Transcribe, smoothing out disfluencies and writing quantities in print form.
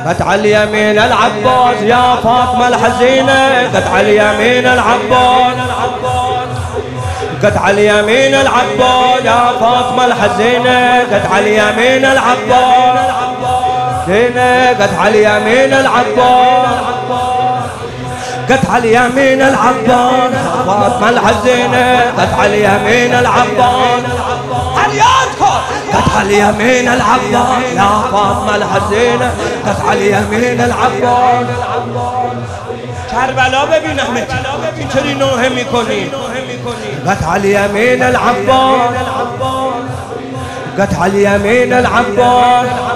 قد على اليمين العباس يا فاطمة الحزينة، قد على اليمين العباس، قد على اليمين العباس يا فاطمة الحزينة، قد على اليمين العباس زينة، قد على اليمين العباس، قد على اليمين العباس فاطمة الحزينة، قد على اليمين العباس قد على اليمين العباس يا فاطمة الحزينة، قد على اليمين العباس. کربلا ببین احمد چری نوحه میکنی. قد على اليمين العباس، قد على اليمين العباس،